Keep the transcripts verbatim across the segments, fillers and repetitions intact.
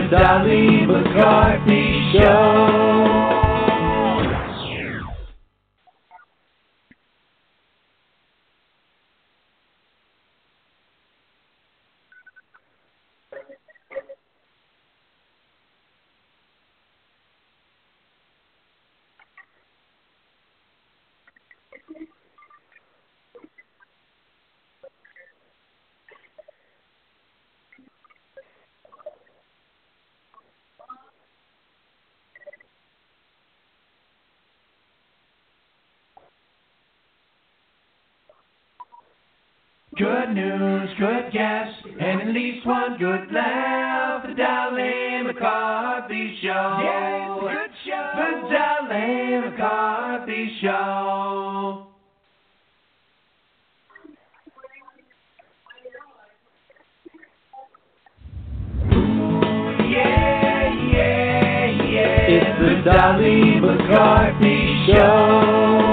Dolly McCarthy Show. Good news, good guests, and at least one good laugh. The Dolly McCarthy Show. Yeah, it's a good show. The Dolly McCarthy Show. Ooh, yeah, yeah, yeah. It's the Dolly McCarthy Show.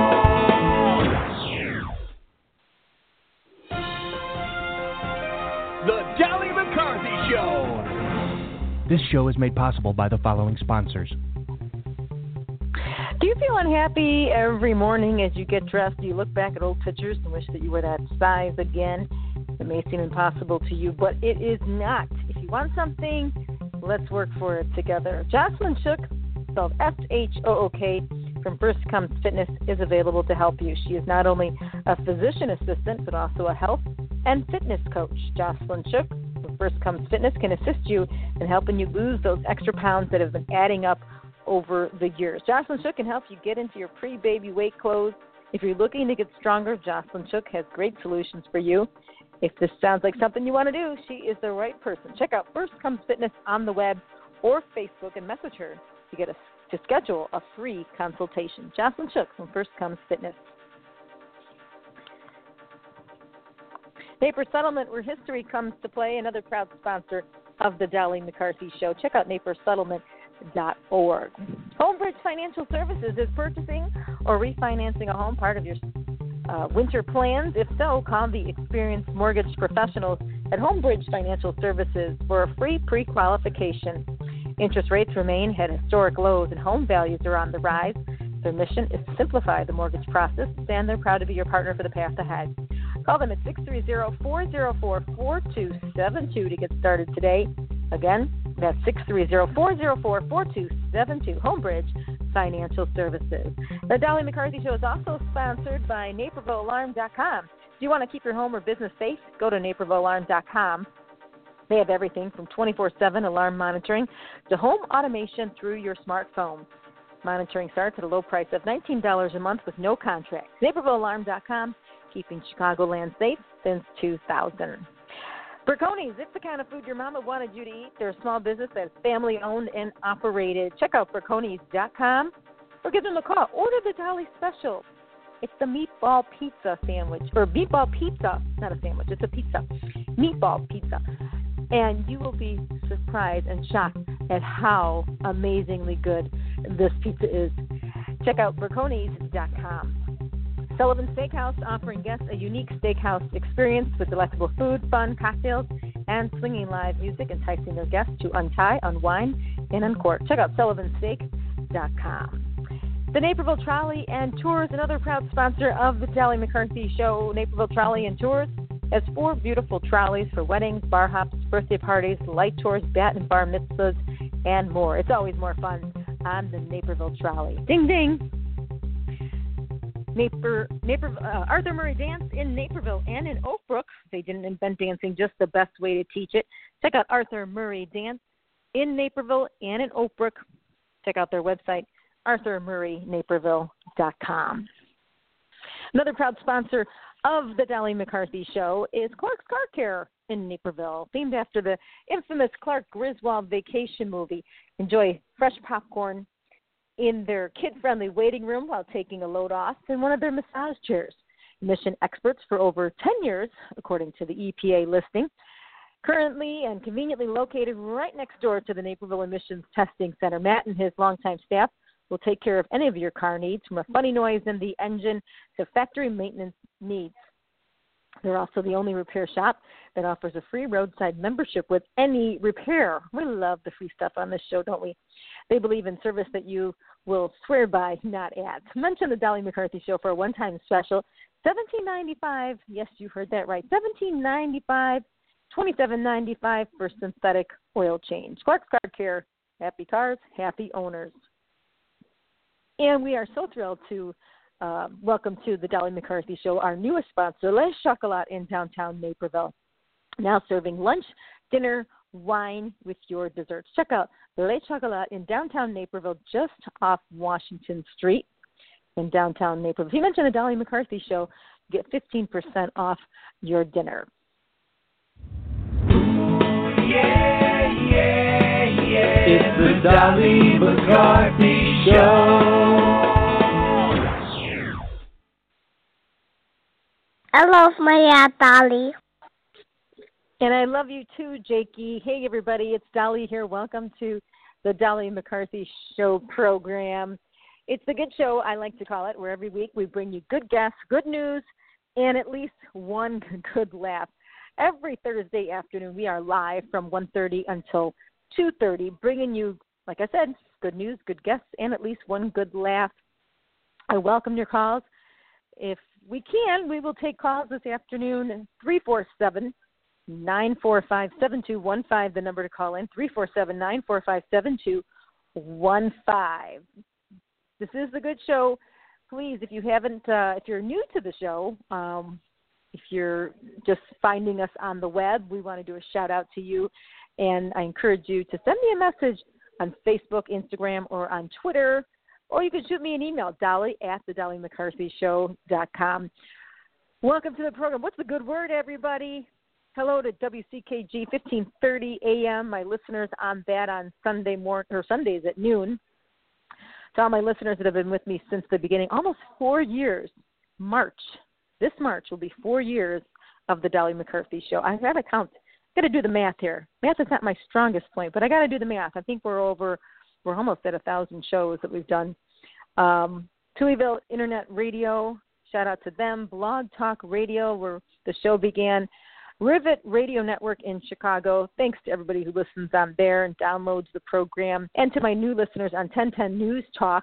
This show is made possible by the following sponsors. Do you feel unhappy every morning as you get dressed? Do you look back at old pictures and wish that you were that size again? It may seem impossible to you, but it is not. If you want something, let's work for it together. Jocelyn Shook, spelled S H O O K, from First Comes Fitness, is available to help you. She is not only a physician assistant, but also a health and fitness coach. Jocelyn Shook First Comes Fitness can assist you in helping you lose those extra pounds that have been adding up over the years. Jocelyn Shook can help you get into your pre-baby weight clothes. If you're looking to get stronger, Jocelyn Shook has great solutions for you. If this sounds like something you want to do, she is the right person. Check out First Comes Fitness on the web or Facebook and message her to get a, to schedule a free consultation. Jocelyn Shook from First Comes Fitness. Napier Settlement, where history comes to play, another proud sponsor of the Dolly McCarthy Show. Check out napier settlement dot org. Homebridge Financial Services is purchasing or refinancing a home part of your uh, winter plans. If so, call the experienced mortgage professionals at Homebridge Financial Services for a free pre-qualification. Interest rates remain at historic lows and home values are on the rise. Their mission is to simplify the mortgage process, and they're proud to be your partner for the path ahead. Call them at six three zero, four zero four, four two seven two to get started today. Again, that's six three zero, four zero four, four two seven two, Homebridge Financial Services. The Dolly McCarthy Show is also sponsored by Naperville Alarm dot com. Do you want to keep your home or business safe? Go to Naperville Alarm dot com. They have everything from twenty-four seven alarm monitoring to home automation through your smartphone. Monitoring starts at a low price of nineteen dollars a month with no contract. Naperville Alarm dot com. Keeping Chicagoland safe since two thousand. Berconi's, it's the kind of food your mama wanted you to eat. They're a small business that's family-owned and operated. Check out Berconi's dot com or give them a call. Order the Dolly Special. It's the meatball pizza sandwich, or meatball pizza, not a sandwich, it's a pizza, meatball pizza. And you will be surprised and shocked at how amazingly good this pizza is. Check out Berconi's dot com. Sullivan Steakhouse, offering guests a unique steakhouse experience with delectable food, fun, cocktails, and swinging live music, enticing their guests to untie, unwind, and uncork. Check out Sullivan Steak dot com. The Naperville Trolley and Tours, another proud sponsor of the Dolly McCarthy Show. Naperville Trolley and Tours has four beautiful trolleys for weddings, bar hops, birthday parties, light tours, bat and bar mitzvahs, and more. It's always more fun on the Naperville Trolley. Ding, ding. Naper, Naper, uh, Arthur Murray Dance in Naperville and in Oak Brook. They didn't invent dancing, just the best way to teach it. Check out Arthur Murray Dance in Naperville and in Oak Brook. Check out their website, arthur murray naperville dot com. Another proud sponsor of the Dolly McCarthy Show is Clark's Car Care in Naperville, themed after the infamous Clark Griswold vacation movie. Enjoy fresh popcorn in their kid-friendly waiting room while taking a load off in one of their massage chairs. Mission experts for over ten years, according to the E P A listing. Currently and conveniently located right next door to the Naperville Emissions Testing Center, Matt and his longtime staff will take care of any of your car needs, from a funny noise in the engine to factory maintenance needs. They're also the only repair shop that offers a free roadside membership with any repair. We love the free stuff on this show, don't we? They believe in service that you will swear by, not ads. Mention the Dolly McCarthy Show for a one-time special, seventeen ninety-five. Yes, you heard that right. seventeen ninety-five, twenty-seven ninety-five for synthetic oil change. Clark's Car Care. Happy cars, happy owners. And we are so thrilled to Uh, welcome to the Dolly McCarthy Show, our newest sponsor, Les Chocolat in downtown Naperville. Now serving lunch, dinner, wine with your desserts. Check out Les Chocolat in downtown Naperville, just off Washington Street in downtown Naperville. If you mention the Dolly McCarthy Show, you get fifteen percent off your dinner. Yeah, yeah, yeah. It's the Dolly McCarthy Show. I love my Aunt Dolly. And I love you too, Jakey. Hey, everybody, it's Dolly here. Welcome to the Dolly McCarthy Show program. It's the good show, I like to call it, where every week we bring you good guests, good news, and at least one good laugh. Every Thursday afternoon, we are live from one thirty until two thirty, bringing you, like I said, good news, good guests, and at least one good laugh. I welcome your calls. If we can, we will take calls this afternoon, three four seven, nine four five, seven two one five, the number to call in, three four seven, nine four five, seven two one five. This is the good show. Please, if you haven't, uh, if you're new to the show, um, if you're just finding us on the web, we want to do a shout out to you, and I encourage you to send me a message on Facebook, Instagram, or on Twitter. Or you can shoot me an email, dolly at the dolly mccarthy show dot com. Welcome to the program. What's the good word, everybody? Hello to W C K G fifteen thirty A M, my listeners on that on Sunday morning or Sundays at noon. To all my listeners that have been with me since the beginning, almost four years. March, this March will be four years of the Dolly McCarthy Show. I got to count. I got to do the math here. Math is not my strongest point, but I got to do the math. I think we're over. We're almost at a thousand shows that we've done. Um, Tullyville Internet Radio, shout out to them. Blog Talk Radio, where the show began. Rivet Radio Network in Chicago. Thanks to everybody who listens on there and downloads the program. And to my new listeners on ten ten News Talk,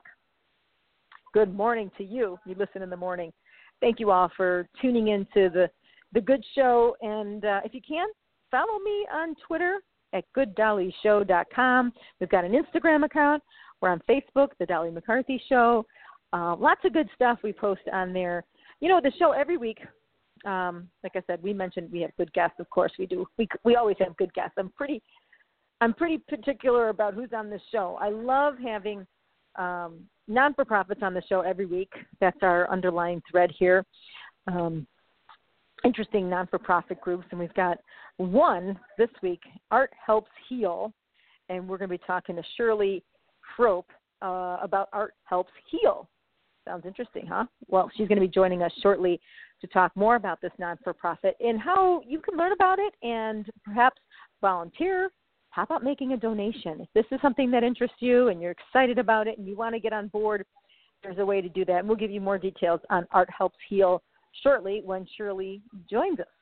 good morning to you. You listen in the morning. Thank you all for tuning in to the, the good show. And uh, if you can, follow me on Twitter at good dolly show dot com. We've got an Instagram account. We're on Facebook, The Dolly McCarthy Show. Uh, lots of good stuff we post on there. You know, the show every week, um, like I said, we mentioned we have good guests. Of course we do. We we always have good guests. I'm pretty I'm pretty particular about who's on this show. I love having um, non-for-profits on the show every week. That's our underlying thread here. Um, interesting non-for-profit groups, and we've got one this week, Art Helps Heal, and we're going to be talking to Shirley Frope uh, about Art Helps Heal. Sounds interesting, huh? Well, she's going to be joining us shortly to talk more about this non-for-profit and how you can learn about it and perhaps volunteer. How about making a donation? If this is something that interests you and you're excited about it and you want to get on board, there's a way to do that. And we'll give you more details on Art Helps Heal shortly when Shirley joins us.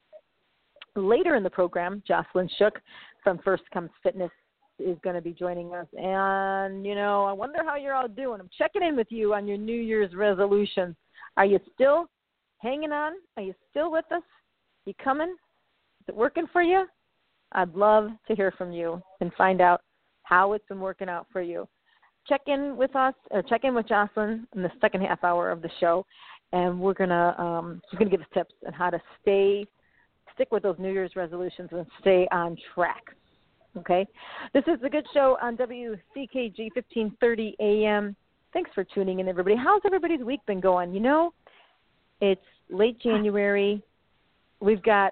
Later in the program, Jocelyn Shook from First Comes Fitness is going to be joining us. And, you know, I wonder how you're all doing. I'm checking in with you on your New Year's resolutions. Are you still hanging on? Are you still with us? You coming? Is it working for you? I'd love to hear from you and find out how it's been working out for you. Check in with us, or check in with Jocelyn in the second half hour of the show, and we're gonna um, she's gonna give us tips on how to stay, stick with those New Year's resolutions and stay on track. Okay, this is the Good Show on W C K G fifteen thirty A M. Thanks for tuning in, everybody. How's everybody's week been going? You know, it's late January. We've got.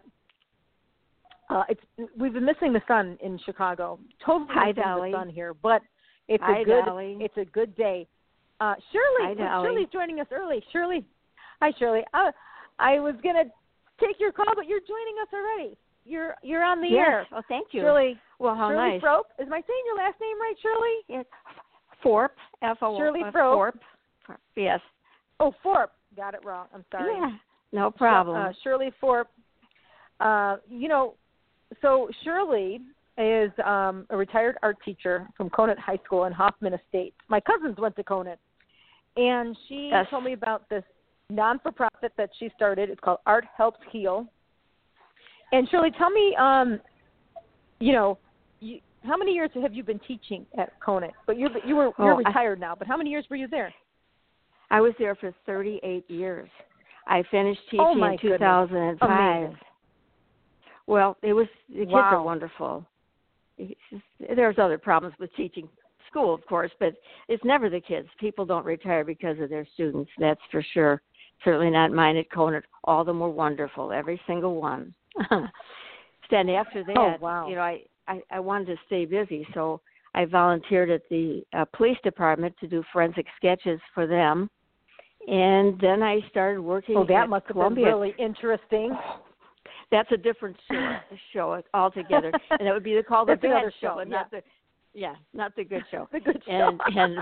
Uh, it's we've been missing the sun in Chicago. Totally Hi, missing Dolly. the sun here, but it's Hi, a good Dolly. it's a good day. Uh, Shirley, Hi, Dolly. Shirley's joining us early. Shirley, hi Shirley. Uh, I was gonna take your call, but you're joining us already. You're you're on the Yes. air. Oh, thank you. Shirley, Well, how Shirley nice. Frope. Is my saying your last name right, Shirley? It's Forp. F O Shirley uh, Frope. Forp. Yes. Oh, Forp. Got it wrong. I'm sorry. Yeah. No problem. Uh, Shirley Thorpe. Uh, you know, so Shirley is um, a retired art teacher from Conant High School in Hoffman Estates. My cousins went to Conant, and she Yes. told me about this non-for-profit that she started. It's called Art Helps Heal. And Shirley, tell me, um, you know, you, how many years have you been teaching at Conant? But you you were you're Oh, retired I, now. But how many years were you there? I was there for thirty-eight years. I finished teaching oh my in two thousand five. Amazing. Well, it was the kids wow. are wonderful. It's just, there's other problems with teaching school, of course, but it's never the kids. People don't retire because of their students, that's for sure. Certainly not mine at Conant. All of them were wonderful, every single one. Then after that, oh, wow. you know, I, I, I wanted to stay busy, so I volunteered at the uh, police department to do forensic sketches for them. And then I started working oh, that at must have Columbia. been really interesting. That's a different show, show altogether, and that would be the, called the That's bad another show, show, and yeah. not the, yeah, not the good show. the good show. And, and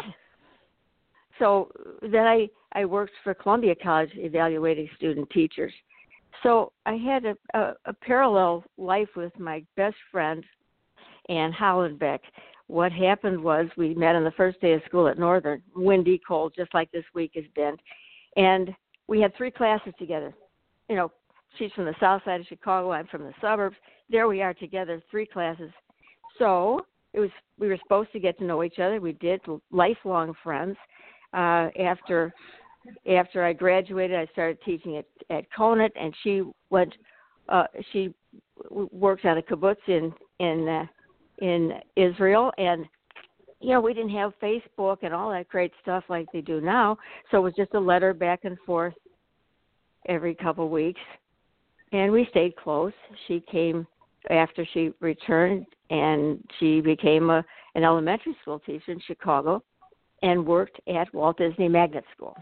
so then I I worked for Columbia College evaluating student teachers. So I had a, a, a parallel life with my best friend, Ann Hollenbeck. What happened was we met on the first day of school at Northern, windy, cold, just like this week has been, and we had three classes together. You know, she's from the south side of Chicago, I'm from the suburbs. There we are together, three classes. So it was we were supposed to get to know each other. We did, lifelong friends. Uh, after after I graduated, I started teaching at, at Conant, and she went. Uh, she worked at a kibbutz in in uh, in Israel, and you know we didn't have Facebook and all that great stuff like they do now. So it was just a letter back and forth every couple of weeks. And we stayed close. She came after she returned, and she became a, an elementary school teacher in Chicago and worked at Walt Disney Magnet School.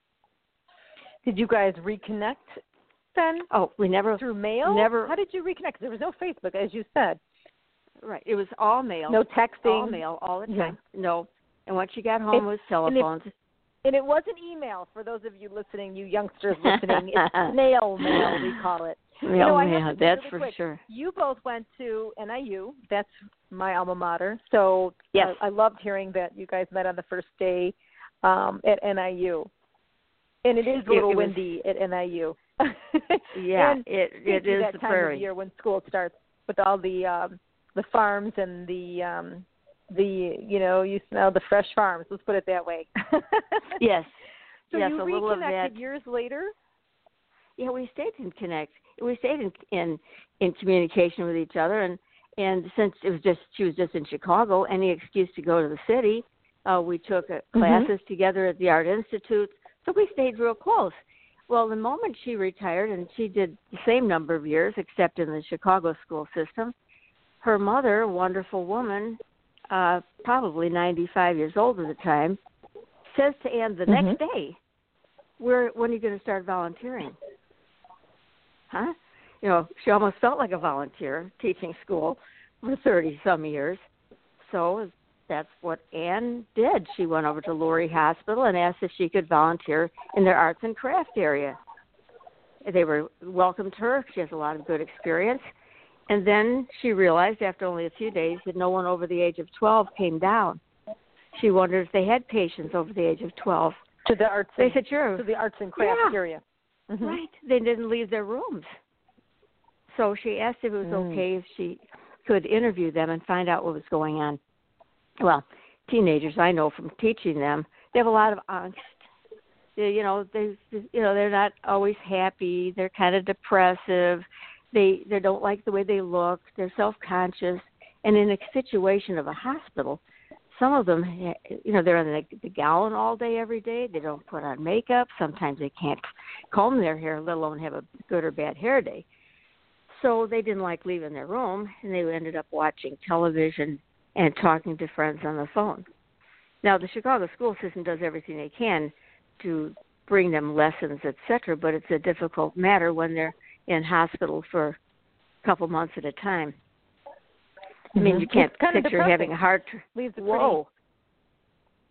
Did you guys reconnect then? Oh, we never through mail? Never. How did you reconnect? There was no Facebook, as you said. Right. It was all mail. No texting. All mail all the time. Yeah. No. And when she got home, it was telephones. And it, and it wasn't email. For those of you listening, you youngsters listening, it's snail mail, we call it. Mail you know, mail, that's really for quick. sure. You both went to N I U. That's my alma mater. So yes. uh, I loved hearing that you guys met on the first day um, at N I U. And it is a little it, it windy was, at N I U. yeah, and it it is that the time prairie. of year when school starts with all the um, the farms and the um, the you know you smell the fresh farms. Let's put it that way. yes. So yes, you a little of reconnected that. years later. Yeah, we stayed in connect. We stayed in, in in communication with each other, and and since it was just she was just in Chicago, any excuse to go to the city, uh, we took uh, classes mm-hmm. together at the Art Institute. So we stayed real close. Well, the moment she retired, and she did the same number of years, except in the Chicago school system, her mother, a wonderful woman, uh, probably ninety-five years old at the time, says to Ann the mm-hmm. next day, "Where when are you going to start volunteering?" Huh? You know, she almost felt like a volunteer teaching school for thirty-some years. So that's what Ann did. She went over to Lurie Hospital and asked if she could volunteer in their arts and craft area. They were welcomed her. She has a lot of good experience. And then she realized after only a few days that no one over the age of twelve came down. She wondered if they had patients over the age of twelve. To the arts They and, said, sure. To the arts and crafts yeah. area. Mm-hmm. Right. They didn't leave their rooms. So she asked if it was mm. okay if she could interview them and find out what was going on. Well, teenagers, I know from teaching them, they have a lot of angst. They, you know, they, you know, they're not always happy. They're kind of depressive. They, they don't like the way they look. They're self-conscious. And in a situation of a hospital, some of them, you know, they're in the, the gown all day, every day. They don't put on makeup. Sometimes they can't comb their hair, let alone have a good or bad hair day. So they didn't like leaving their room, and they ended up watching television and talking to friends on the phone. Now, the Chicago school system does everything they can to bring them lessons, et cetera, but it's a difficult matter when they're in hospital for a couple months at a time. I mean, you can't picture having a heart. Leaves it Whoa.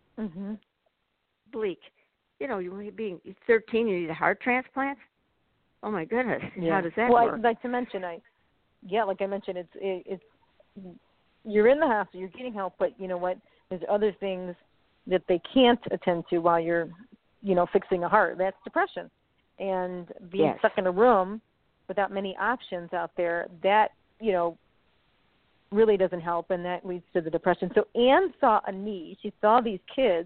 Mm-hmm. Bleak. You know, you being thirteen, you need a heart transplant. Oh my goodness, Yeah. how does that well, work? I'd like to mention, I, yeah, like I mentioned, it's it, it's you're in the hospital, you're getting help, but you know what? There's other things that they can't attend to while you're, you know, fixing a heart. That's depression, and being Yes. stuck in a room without many options out there, that you know, really doesn't help, and that leads to the depression. So Anne saw a need. She saw these kids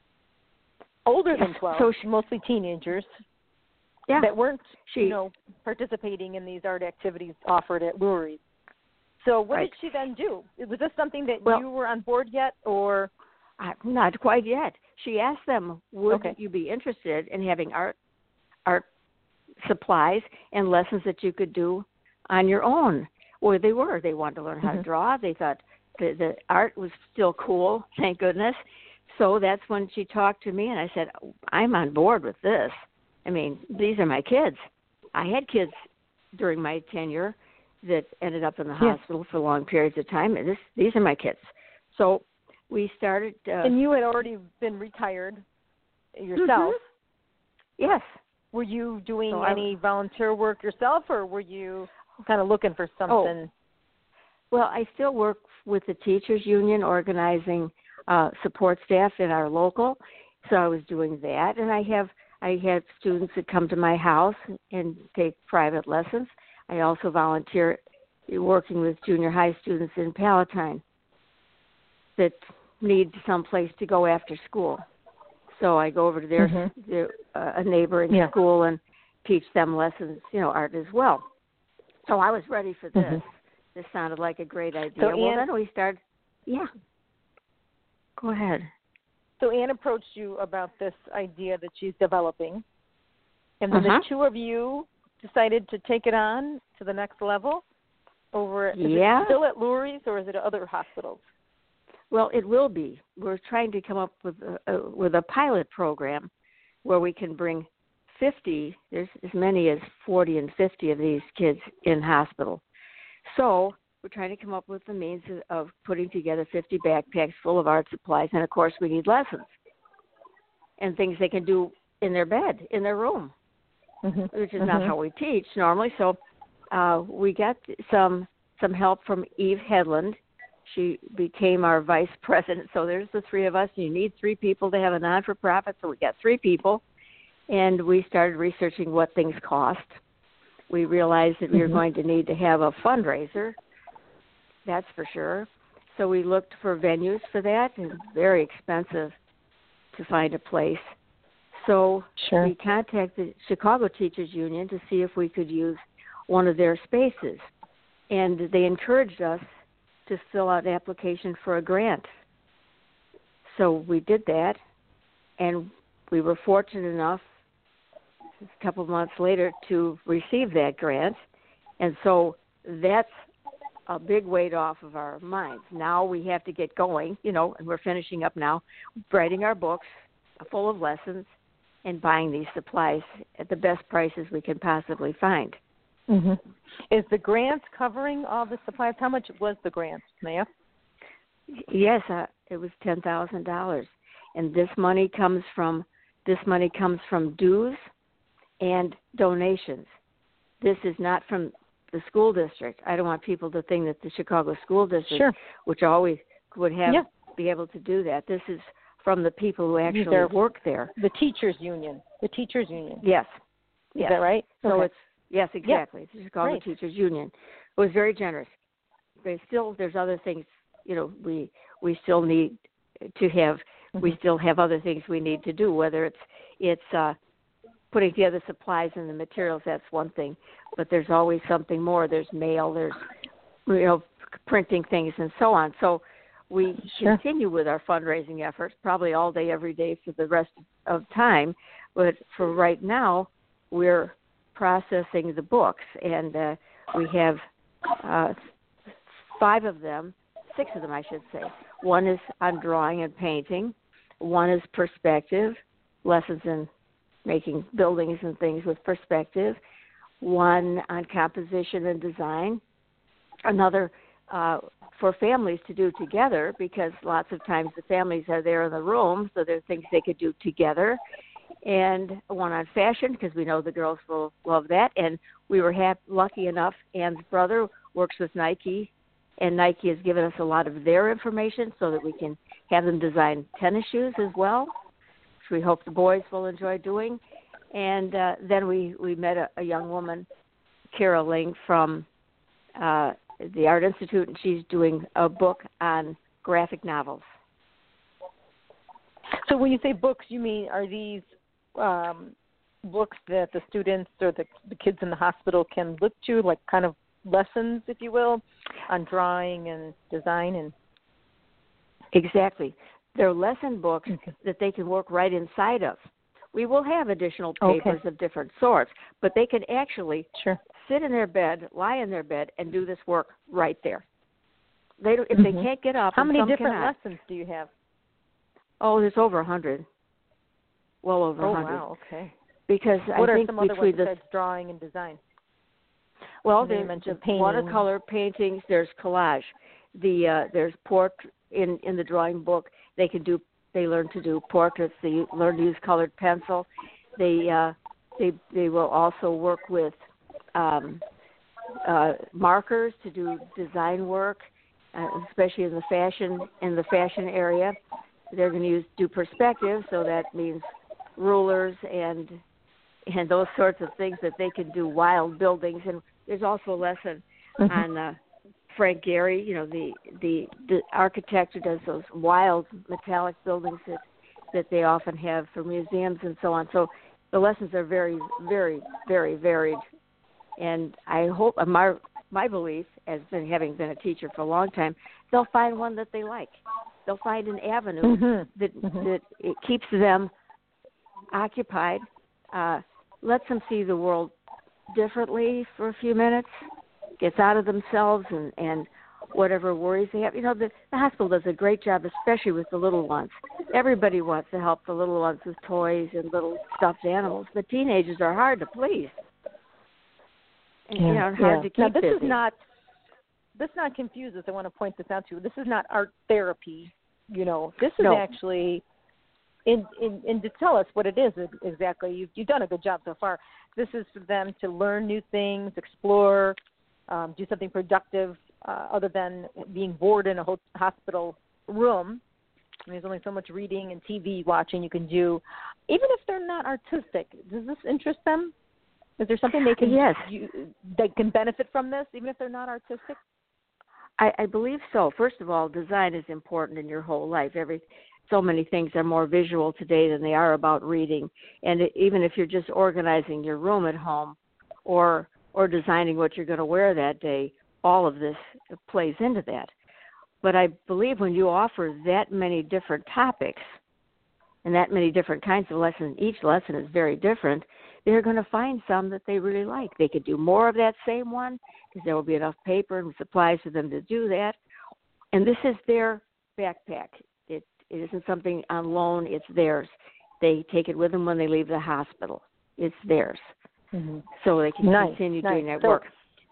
older than twelve, So she, mostly teenagers, yeah, that weren't, she, you know, participating in these art activities offered at Lurie's. So what Right. did she then do? Was this something that Well- you were on board yet, or? I, not quite yet. She asked them, would Okay. you be interested in having art art supplies and lessons that you could do on your own? Well, they were. They wanted to learn how Mhm. to draw. They thought the, the art was still cool, thank goodness. So that's when she talked to me, and I said, I'm on board with this. I mean, these are my kids. I had kids during my tenure that ended up in the Yeah. hospital for long periods of time. And this, these are my kids. So we started. Uh, And you had already been retired yourself. Mhm. Yes. Were you doing So I- any volunteer work yourself, or were you kind of looking for something? Well, I still work with the teachers union organizing uh, support staff in our local, so I was doing that, and I have I have students that come to my house and take private lessons. I also volunteer working with junior high students in Palatine that need some place to go after school. So I go over to their, Mhm. their uh, a neighboring Yeah. school and teach them lessons, you know, art as well. So I was ready for this. Mhm. This sounded like a great idea. So well, Anne- then we started. Yeah. Go ahead. So Anne approached you about this idea that she's developing, and then Uh-huh. the two of you decided to take it on to the next level. Over, is Yeah. it still at Lurie's, or is it at other hospitals? Well, it will be. We're trying to come up with a, a, with a pilot program where we can bring fifty. There's as many as forty and fifty of these kids in hospital. So we're trying to come up with the means of, of putting together fifty backpacks full of art supplies, and of course we need lessons and things they can do in their bed, in their room, Mm-hmm. which is not how we teach normally. So uh, we got some some help from Eve Headland. She became our vice president. So there's the three of us. You need three people to have a non-for-profit, so we got three people. And we started researching what things cost. We realized that we were Mhm. going to need to have a fundraiser, that's for sure. So we looked for venues for that, and it's very expensive to find a place. So Sure. we contacted Chicago Teachers Union to see if we could use one of their spaces. And they encouraged us to fill out an application for a grant. So we did that, and we were fortunate enough a couple of months later to receive that grant. And so that's a big weight off of our minds. Now we have to get going, you know, and we're finishing up now, writing our books full of lessons and buying these supplies at the best prices we can possibly find. Mm-hmm. Is the grant covering all the supplies? How much was the grant, Maya? Yes, uh, it was ten thousand dollars, and this money comes from this money comes from dues and donations. This is not from the school district. I don't want people to think that the Chicago School District, Sure. which always would have Yeah. be able to do that. This is from the people who actually They're- work there. The teachers union. The teachers union. Yes. Is yes. that right? So Okay. it's yes, exactly. It's the Chicago Great. Teachers Union. It was very generous. But still, there's other things. You know, we we still need to have. We Mhm. still have other things we need to do. Whether it's it's uh, putting together supplies and the materials. That's one thing. But there's always something more. There's mail. There's you know printing things and so on. So we Sure. continue with our fundraising efforts, probably all day, every day for the rest of time. But for right now, we're processing the books, and uh, we have uh, five of them, six of them, I should say. One is on drawing and painting. One is perspective, lessons in making buildings and things with perspective. One on composition and design. Another uh, for families to do together, because lots of times the families are there in the room, so there are things they could do together. and one on fashion because we know the girls will love that. And we were hap- lucky enough, Anne's brother works with Nike, and Nike has given us a lot of their information so that we can have them design tennis shoes as well, which we hope the boys will enjoy doing. And uh, then we, we met a, a young woman, Carol Ling, from uh, the Art Institute, and she's doing a book on graphic novels. So when you say books, you mean are these um, books that the students or the, the kids in the hospital can look to, like kind of lessons, if you will, on drawing and design? And Exactly. They're lesson books okay. that they can work right inside of. We will have additional papers okay. of different sorts, but they can actually sure. sit in their bed, lie in their bed, and do this work right there. They don't, if mm-hmm. they can't get up, how and many some different cannot, lessons do you have? Oh, there's over a hundred. Well over a oh, hundred. wow, okay. Because what I are think some other between ones the besides drawing and design? well, They there's mentioned the painting. watercolor paintings. There's collage. The uh, there's port in in the drawing book. They can do. They learn to do portraits. They learn to use colored pencil. They uh, they they will also work with um, uh, markers to do design work, uh, especially in the fashion in the fashion area. They're going to use do perspective, so that means rulers and and those sorts of things that they can do wild buildings. And there's also a lesson mm-hmm. on uh, Frank Gehry, you know, the, the the architect who does those wild metallic buildings that that they often have for museums and so on. So the lessons are very, very, very varied. And I hope, my my belief, as been having been a teacher for a long time, they'll find one that they like. They'll find an avenue mm-hmm. that mm-hmm. that it keeps them occupied, uh, lets them see the world differently for a few minutes, gets out of themselves and, and whatever worries they have. You know, the, the hospital does a great job, especially with the little ones. Everybody wants to help the little ones with toys and little stuffed animals. The teenagers are hard to please. And, yeah. you know, hard yeah. to keep now, this busy. is not, this not confuse us. I want to point this out to you. This is not art therapy. You know, this is no. actually, in, in, in to tell us what it is exactly. You've, you've done a good job so far. This is for them to learn new things, explore, um, do something productive uh, other than being bored in a ho- hospital room. I mean, there's only so much reading and T V watching you can do. Even if they're not artistic, does this interest them? Is there something they can yes. you, they can benefit from this, even if they're not artistic? I, I believe so. First of all, design is important in your whole life. Every so many things are more visual today than they are about reading. And it, even if you're just organizing your room at home, or or designing what you're going to wear that day, all of this plays into that. But I believe when you offer that many different topics and that many different kinds of lessons, each lesson is very different, they're going to find some that they really like. They could do more of that same one because there will be enough paper and supplies for them to do that. And this is their backpack. It, it isn't something on loan. It's theirs. They take it with them when they leave the hospital. It's theirs. Mm-hmm. So they can nice, continue nice. doing that so, work.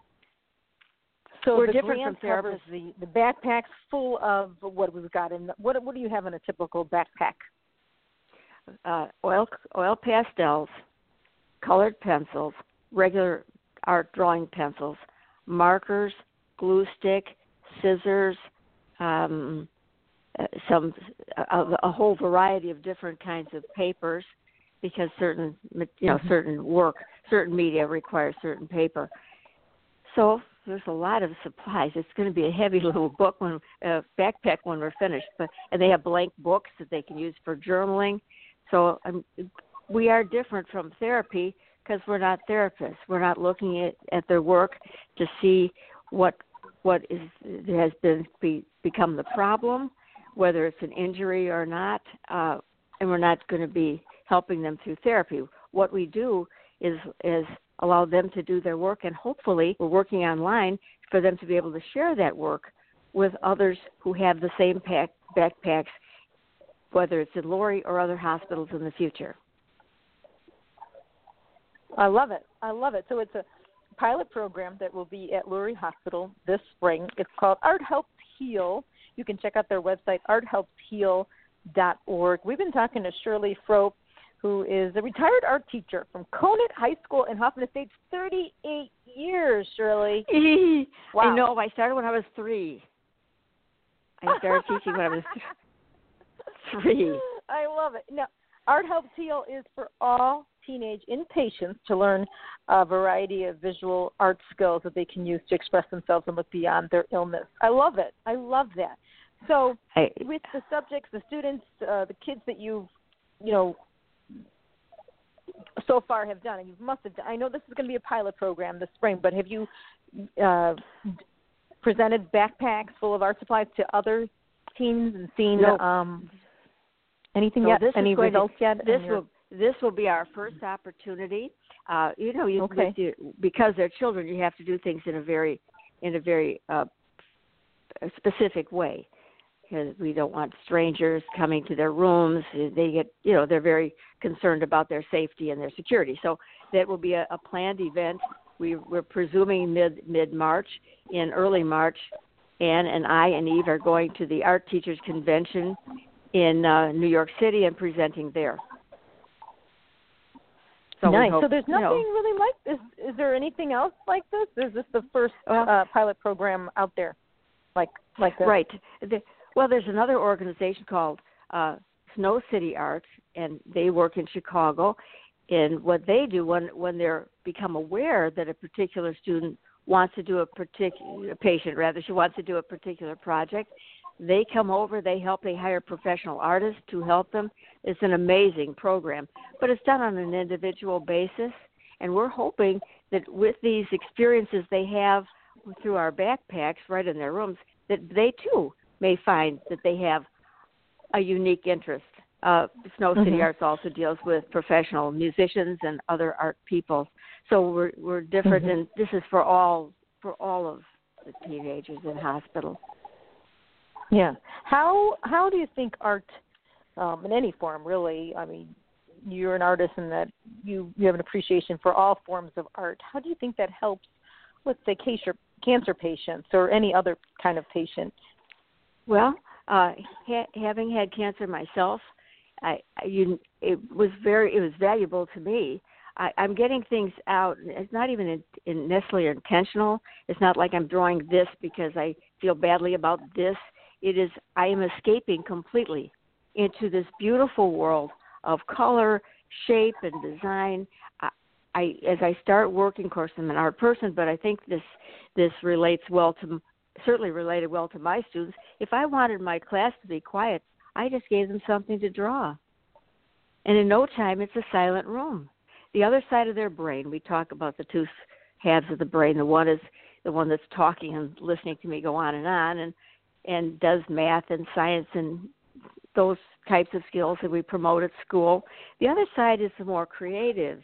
So We're the different grant from therapists. covers the, the backpack's full of what we've got in. The, what what do you have in a typical backpack? Uh, oil oil pastels, colored pencils, regular art drawing pencils, markers, glue stick, scissors, um, some a, a whole variety of different kinds of papers, because certain you know mm-hmm. certain work, certain media requires certain paper. So there's a lot of supplies. It's going to be a heavy little book when uh, backpack when we're finished. But and they have blank books that they can use for journaling. So um, we are different from therapy because we're not therapists. We're not looking at, at their work to see what what is has been be, become the problem, whether it's an injury or not, uh, and we're not going to be helping them through therapy. What we do is is allow them to do their work, and hopefully we're working online for them to be able to share that work with others who have the same pack, backpacks, whether it's in Lurie or other hospitals in the future. I love it. I love it. So it's a pilot program that will be at Lurie Hospital this spring. It's called Art Helps Heal. You can check out their website, art helps heal dot org. We've been talking to Shirley Frope who is a retired art teacher from Conant High School in Hoffman Estates. thirty-eight years, Shirley. Wow. I know. I started when I was three. I started teaching when I was three. I love it. Now, Art Helps Heal is for all teenage inpatients to learn a variety of visual art skills that they can use to express themselves and look beyond their illness. I love it. I love that. So, I, with the subjects, the students, uh, the kids that you've, you know, so far have done, and you must have done, I know this is going to be a pilot program this spring, but have you uh, presented backpacks full of art supplies to other teens and seen no. um, anything so yet? This Any results to, yet? This will this will be our first opportunity. Uh, you know, you, okay. you, because they're children, you have to do things in a very in a very uh, specific way. Because we don't want strangers coming to their rooms. They get, you know, they're very concerned about their safety and their security. So that will be a, a planned event. We, we're presuming mid mid March. In early March, Ann and I and Eve are going to the Art Teachers Convention in uh, New York City and presenting there. So nice. Hope, so there's nothing you know, really like this. Is there anything else like this? Is this the first well, uh, pilot program out there, like like this? Right. The, well, there's another organization called uh, Snow City Arts, and they work in Chicago. And what they do when when they're become aware that a particular student wants to do a particular patient, rather, she wants to do a particular project, they come over, they help, they hire professional artists to help them. It's an amazing program, but it's done on an individual basis, and we're hoping that with these experiences they have through our backpacks right in their rooms, that they too may find that they have a unique interest. Uh, Snow City mm-hmm. Arts also deals with professional musicians and other art people. So we're we're different, mm-hmm. and this is for all for all of the teenagers in hospital. Yeah. How how do you think art, um, in any form, really? I mean, you're an artist, and that you you have an appreciation for all forms of art. How do you think that helps with, say, cancer cancer patients or any other kind of patient? Well, uh, ha- having had cancer myself, I, I you, it was very it was valuable to me. I, I'm getting things out. It's not even in, in necessarily intentional. It's not like I'm drawing this because I feel badly about this. It is I am escaping completely into this beautiful world of color, shape, and design. I, I as I start working, of course, I'm an art person, but I think this this relates well to certainly related well to my students. If I wanted my class to be quiet, I just gave them something to draw. And in no time, it's a silent room. The other side of their brain, we talk about the two halves of the brain. The one is the one that's talking and listening to me go on and on and, and does math and science and those types of skills that we promote at school. The other side is the more creative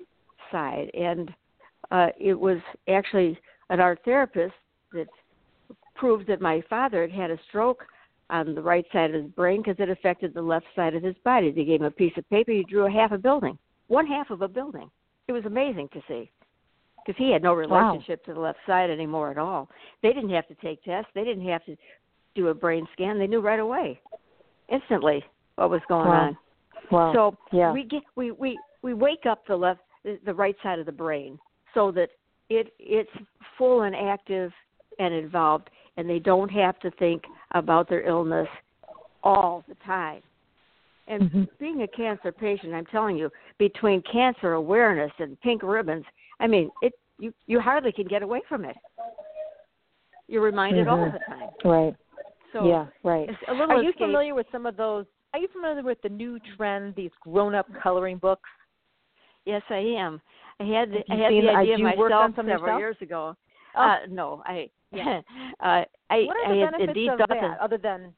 side. And uh, it was actually an art therapist that proved that my father had had a stroke on the right side of his brain because it affected the left side of his body. They gave him a piece of paper. He drew a half a building, one half of a building. It was amazing to see because he had no relationship wow. to the left side anymore at all. They didn't have to take tests. They didn't have to do a brain scan. They knew right away, instantly, what was going wow. on. Wow. So yeah. we get we, we, we wake up the left the right side of the brain so that it it's full and active and involved, and they don't have to think about their illness all the time. And mm-hmm. being a cancer patient, I'm telling you, between cancer awareness and pink ribbons, I mean, it you, you hardly can get away from it. You're reminded mm-hmm. all the time. Right. So yeah, right. It's a little are you escape. familiar with some of those? Are you familiar with the new trend, these grown-up coloring books? Yes, I am. I had the, I you had seen, the idea you worked myself on some several yourself? years ago. Oh. Uh, no, I yeah. uh, I what I are the had benefits indeed of thought that, that, other than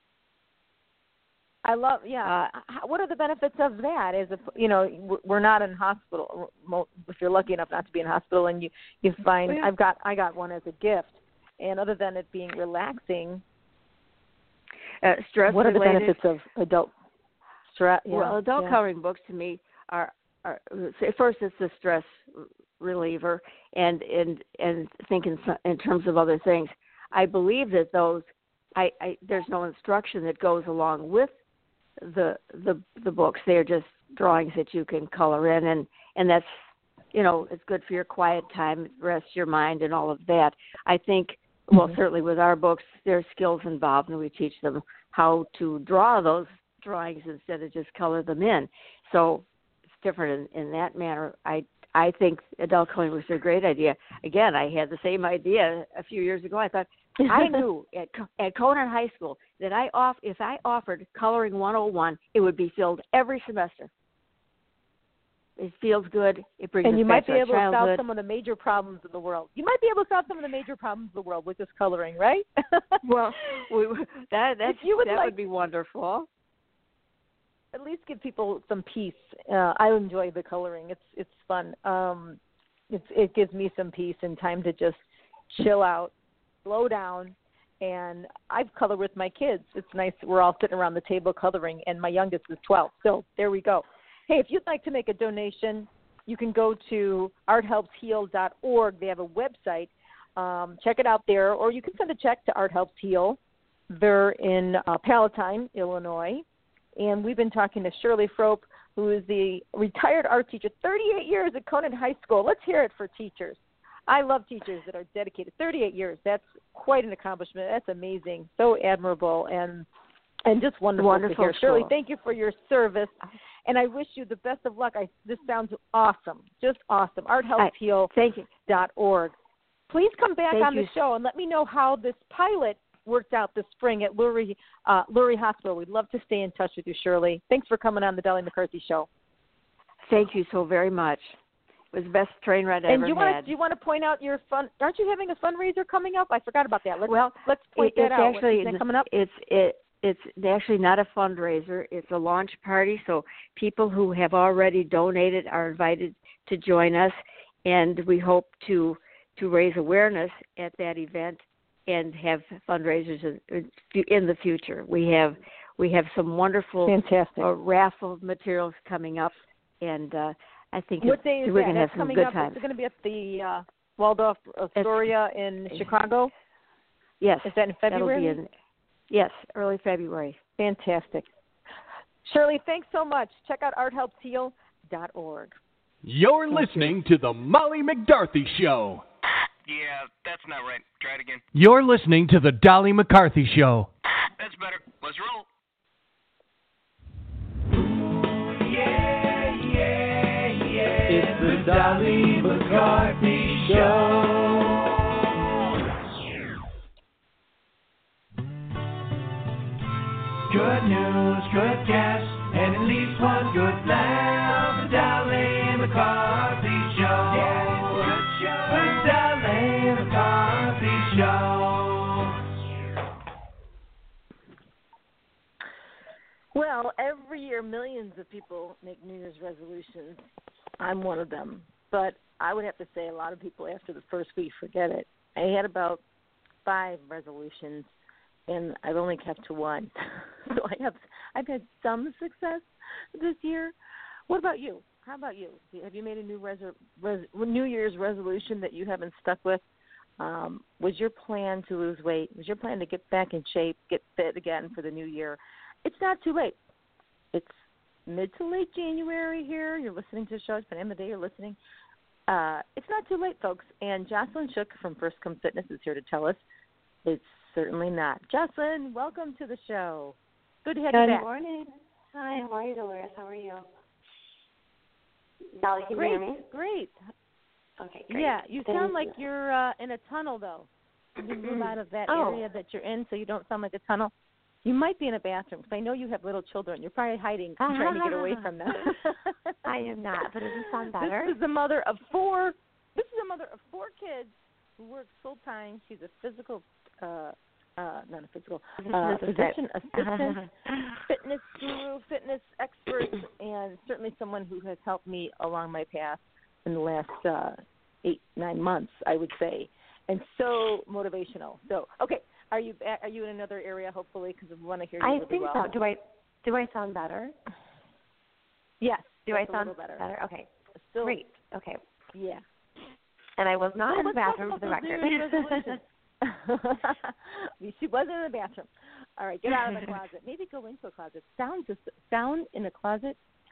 I love yeah. Uh, what are the benefits of that? Is you know we're not in hospital. If you're lucky enough not to be in hospital, and you you find well, yeah. I've got I got one as a gift, and other than it being relaxing, uh, stress. What are related, the benefits of adult stress? Yeah, well, adult yeah. coloring books to me are, are first it's a stress reliever, and and and think in, in terms of other things. I believe that those I, I there's no instruction that goes along with the the the books. They're just drawings that you can color in, and and that's, you know, it's good for your quiet time, rest your mind, and all of that. I think, well, mm-hmm. certainly with our books, there's skills involved, and we teach them how to draw those drawings instead of just color them in. So it's different in, in that manner. I I think adult coloring was a great idea. Again, I had the same idea a few years ago. I thought, I knew at at Conant High School that I off if I offered Coloring one oh one, it would be filled every semester. It feels good. It brings and you us might back be to able our to solve childhood. some of the major problems in the world. You might be able to solve some of the major problems in the world with this coloring, right? Well, we, that that's, you would that like, would be wonderful. At least give people some peace. Uh, I enjoy the coloring. It's it's fun. Um, it's it gives me some peace and time to just chill out, slow down. And I've colored with my kids. It's nice. We're all sitting around the table coloring, and my youngest is twelve. So there we go. Hey, if you'd like to make a donation, you can go to art helps heal dot org. They have a website. Um, check it out there. Or you can send a check to Art Helps Heal. They're in uh, Palatine, Illinois. And we've been talking to Shirley Frope, who is the retired art teacher, thirty-eight years at Conant High School. Let's hear it for teachers. I love teachers that are dedicated. thirty-eight years. That's quite an accomplishment. That's amazing. So admirable and and just wonderful, wonderful to hear. school. Shirley, thank you for your service. And I wish you the best of luck. I, this sounds awesome, just awesome. art helps heal dot org. Please come back thank on you. the show and let me know how this pilot worked out this spring at Lurie, uh, Lurie Hospital. We'd love to stay in touch with you, Shirley. Thanks for coming on the Dolly McCarthy Show. Thank you so very much. It was the best train ride I and ever do you want had. to, do you want to point out your fun? Aren't you having a fundraiser coming up? I forgot about that. Let's, well, let's point it, that it's out. Actually, What's that coming up? It's it. It's actually not a fundraiser. It's a launch party, so people who have already donated are invited to join us, and we hope to to raise awareness at that event and have fundraisers in, in the future. We have we have some wonderful Fantastic. Uh, raffle materials coming up, and uh, I think what day is we're that? going to have That's some coming good up. times. It's going to be at the uh, Waldorf Astoria in Chicago. Yes, is that in February? That'll be in, yes, early February. Fantastic. Shirley, thanks so much. Check out art helps heal dot org. You're listening to the Molly McDarty Show. Yeah, that's not right. Try it again. You're listening to the Dolly McCarthy Show. That's better. Let's roll. Yeah, yeah, yeah. It's the Dolly McCarthy Show. Good news, good guess, and at least one good laugh. The Dolly McCarthy Show. Yeah, good show. The Dolly McCarthy Show. Well, every year millions of people make New Year's resolutions. I'm one of them. But I would have to say a lot of people after the first week forget it. I had about five resolutions, and I've only kept to one. So I have I've had some success this year. What about you? How about you? Have you made a new res- res- New Year's resolution that you haven't stuck with? Um, was your plan to lose weight? Was your plan to get back in shape, get fit again for the new year? It's not too late. It's mid to late January here. You're listening to the show. It's been in the day you're listening. Uh, it's not too late, folks. And Jocelyn Shook from First Come Fitness is here to tell us it's certainly not. Jocelyn, welcome to the show. Good to have Good you back. Good morning. Hi, how are you, Dolores? How are you? Dolly, can great, you hear me? Great. Okay, great. Yeah, you Thank sound you. like you're uh, in a tunnel, though. Can you move out of that oh. area that you're in so you don't sound like a tunnel? You might be in a bathroom because I know you have little children. You're probably hiding, trying to get away from them. I am not, but does it sound better? This is a mother of four. This is a mother of four kids who works full time. She's a physical, uh, uh, not a physical, uh, physician assistant, fitness guru, fitness expert, and certainly someone who has helped me along my path in the last uh, eight, nine months, I would say, and so motivational. So, okay. Are you are you in another area, hopefully, because we want to hear you I really think well. so. Do I do I sound better? Yes. Do I a sound better? better? Okay. Still, Great. Okay. Yeah. And I was not well, in the let's bathroom talk for the about those New Year's resolutions. She wasn't in the bathroom. All right, get out of the closet. Maybe go into a closet. Sound just sound in a closet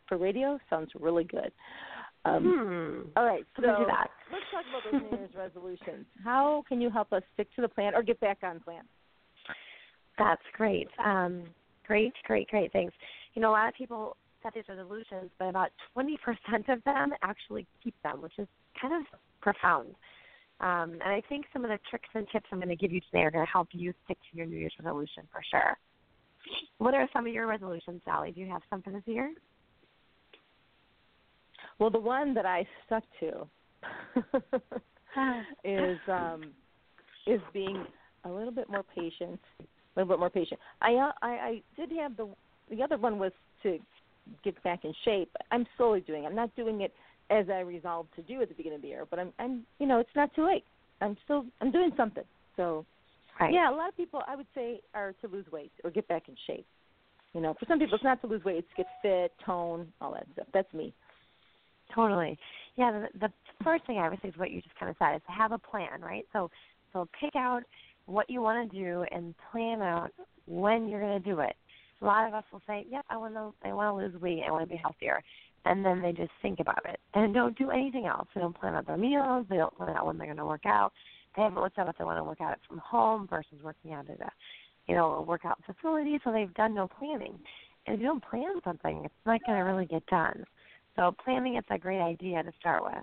for radio sounds really good. Um, Hmm. All right, so do that. let's talk about those New Year's resolutions. How can you help us stick to the plan or get back on plan? That's great. Um, great, great, great. Thanks. You know, a lot of people set these resolutions, but about twenty percent of them actually keep them, which is kind of profound. Um, and I think some of the tricks and tips I'm going to give you today are going to help you stick to your New Year's resolution for sure. What are some of your resolutions, Sally? Do you have some for this year? Well, the one that I stuck to is um, is being a little bit more patient. A little bit more patient. I uh, I, I did have the the other one was to get back in shape. I'm slowly doing it. I'm not doing it as I resolved to do at the beginning of the year, but I'm I'm you know it's not too late. I'm still I'm doing something. So Right. yeah, a lot of people I would say are to lose weight or get back in shape. You know, for some people it's not to lose weight, it's to get fit, tone, all that stuff. That's me. Totally. Yeah, the, the first thing I would say is what you just kind of said, is to have a plan, right? So so pick out what you want to do and plan out when you're going to do it. A lot of us will say, yep, I want to I want to lose weight, I want to be healthier. And then they just think about it and don't do anything else. They don't plan out their meals. They don't plan out when they're going to work out. They haven't looked at if they want to work out from home versus working out at a, you know, a workout facility. So they've done no planning. And if you don't plan something, it's not going to really get done. So planning is a great idea to start with.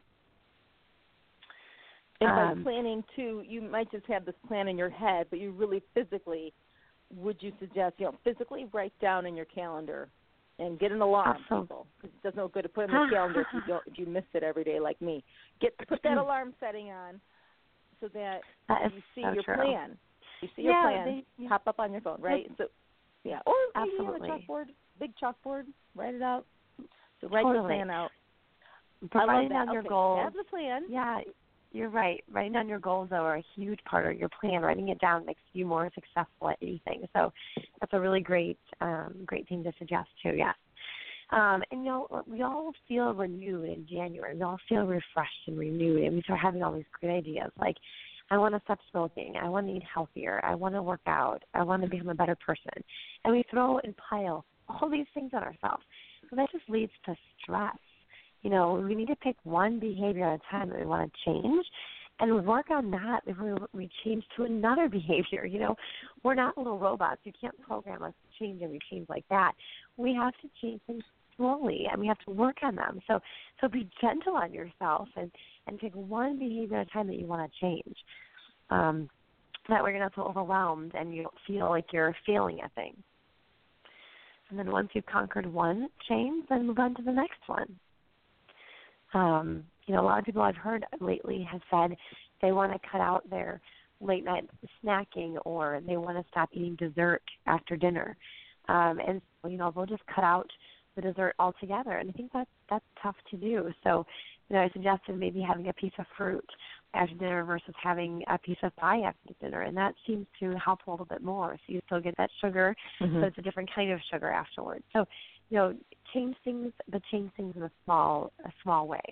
And by Um, planning too, you might just have this plan in your head, but you really physically, would you suggest, you know, physically write down in your calendar and get an alarm, Absolutely. people, because it does no good to put it in the calendar if you don't, if you miss it every day like me. Get put that alarm setting on so that, That is you see so your true. plan. You see Yeah, your plan they- yeah. pop up on your phone, right? So yeah, or maybe you have Absolutely. a chalkboard, big chalkboard, write it out. So write Totally. the plan out. But I love writing that. down your Okay, goals. have the plan. Yeah, you're right. Writing down your goals, though, are a huge part of your plan. Writing it down makes you more successful at anything. So that's a really great, um, great thing to suggest too. Yes. Um, and you know, we all feel renewed in January. We all feel refreshed and renewed, and we start having all these great ideas like, I want to stop smoking. I want to eat healthier. I want to work out. I want to become a better person. And we throw and pile all these things on ourselves. So that just leads to stress. You know, we need to pick one behavior at a time that we want to change and work on that before we change to another behavior. You know, we're not little robots. You can't program us to change every change like that. We have to change things slowly, and we have to work on them. So so be gentle on yourself and, and pick one behavior at a time that you want to change. Um, that way you're not so overwhelmed and you don't feel like you're failing at things. And then once you've conquered one change, then move on to the next one. Um, you know, a lot of people I've heard lately have said they want to cut out their late night snacking or they want to stop eating dessert after dinner. Um, and, you know, they'll just cut out the dessert altogether. And I think that's, that's tough to do. So, you know, I suggested maybe having a piece of fruit after dinner versus having a piece of pie after dinner. And that seems to help a little bit more. So you still get that sugar, Mm-hmm. but it's a different kind of sugar afterwards. So, you know, change things, but change things in a small, a small way.